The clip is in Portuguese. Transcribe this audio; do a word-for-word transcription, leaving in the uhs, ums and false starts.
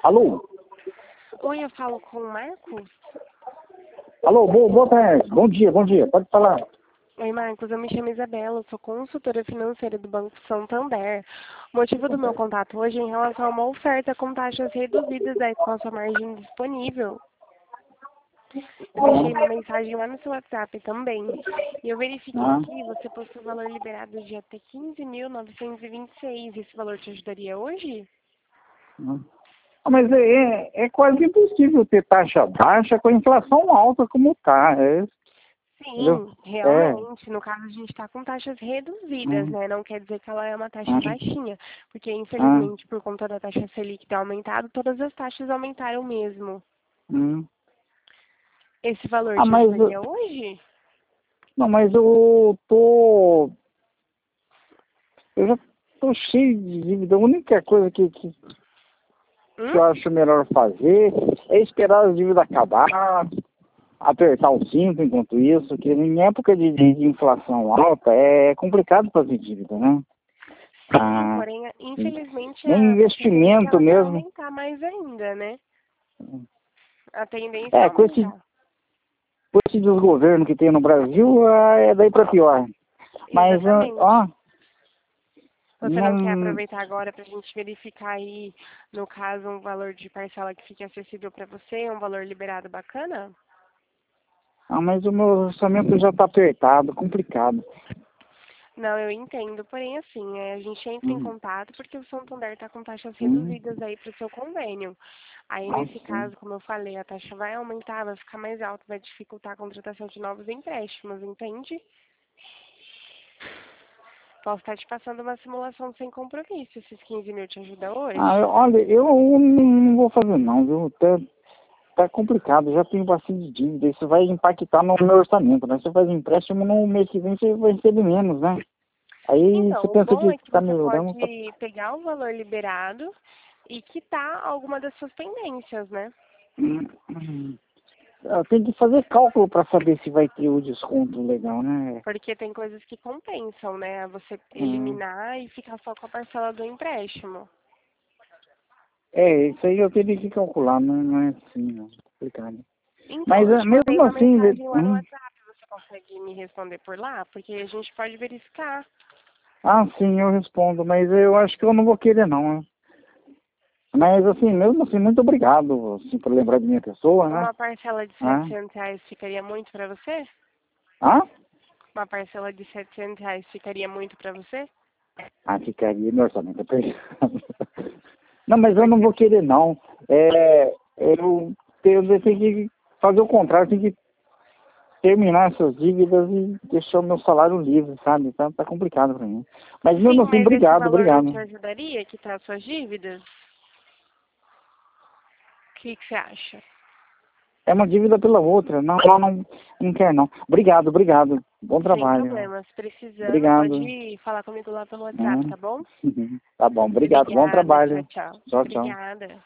Alô? Oi, eu falo com o Marcos? Alô, boa, boa tarde. Bom dia, bom dia. Pode falar. Oi, Marcos, eu me chamo Isabela, eu sou consultora financeira do Banco Santander. O motivo do meu contato hoje é em relação a uma oferta com taxas reduzidas aí com a sua margem disponível. Eu deixei uma mensagem lá no seu WhatsApp também. E eu verifiquei Ah, aqui, você possui o valor liberado de até quinze mil novecentos e vinte e seis. Esse valor te ajudaria hoje? ah. Ah, mas é, é é quase impossível ter taxa baixa com a inflação alta como está. É, entendeu? Sim, É. realmente. No caso, a gente está com taxas reduzidas, Hum, né? Não quer dizer que ela é uma taxa ah, baixinha, porque ah, infelizmente, por conta da taxa Selic ter aumentado, todas as taxas aumentaram mesmo. hum. Esse valor Ah, te mas eu- ajudaria hoje? não, mas eu tô eu já tô cheio de dívida. A única coisa que, que, que Hum? eu acho melhor fazer é esperar a dívida acabar, apertar o cinto enquanto isso, que em época de, de- de inflação alta é complicado fazer dívida, né? Sim, Ah, porém, infelizmente, nem a taxa Selic investimento ela vai mesmo. aumentar mais ainda, né? A tendência é É, com esse, aumentar. com esse desgoverno que tem no Brasil, ah, é daí para pior. Mas, ah, Exatamente. ó, Você não quer não. aproveitar agora para a gente verificar aí, no caso, um valor de parcela que fique acessível para você, um valor liberado bacana? Ah, mas o meu orçamento já está apertado, complicado. Não, eu entendo, porém assim, é, a gente entra em Hum, contato porque o Santander está com taxas hum, reduzidas aí para o seu convênio. Aí nesse assim. caso, como eu falei, a taxa vai aumentar, vai ficar mais alta, vai dificultar a contratação de novos empréstimos, entende? Posso estar te passando uma simulação sem compromisso. Esses quinze mil te ajuda Ah, eu- hoje? olha, eu não vou fazer não, viu? Tá, tá complicado, já tenho bastante dívida, isso vai impactar no meu orçamento, né? Você faz empréstimo no mês que vem, você vai receber menos, né? Aí você Então, o pensa bom que é que tá você melhorando, tá. pode pegar o valor liberado e quitar alguma das suas pendências, né? Hum, hum. Ah, tem que fazer cálculo para saber se vai ter o desconto legal, né? Porque tem coisas que compensam, né? Você Hum. eliminar e ficar só com a parcela do empréstimo. É, isso aí eu teria que calcular, não, não é assim, não. É complicado. Então, Mas eu ah, te mandei mesmo uma assim, de- mensagem lá no hum, WhatsApp. Você consegue me responder por lá? Porque a gente pode verificar. ah, sim, eu respondo, mas eu acho que eu não vou querer não, né? Mas assim, mesmo assim, muito obrigado, assim, por lembrar de minha pessoa, né? Uma parcela de Ah, setecentos reais ficaria muito para você? ah? Uma parcela de setecentos reais ficaria muito para você? Ah, ficaria no orçamento apertado. Não, mas eu não Porque vou querer não. É, eu, tenho, eu tenho que fazer o contrário, tenho que terminar essas dívidas e deixar o meu salário livre, sabe? Tá, tá complicado pra mim. Mas mesmo sim, assim, mas esse obrigado, valor não te obrigado. ajudaria a quitar suas dívidas? O que que você acha? É uma dívida pela outra. Não, não, não, não quer não. Obrigado, obrigado. Bom Sem trabalho. problemas. Precisando, Obrigado. pode falar comigo lá pelo WhatsApp, Hum. tá bom? Tá bom, obrigado. Bom Obrigada. Tchau, trabalho. tchau. Tchau, tchau. Obrigada.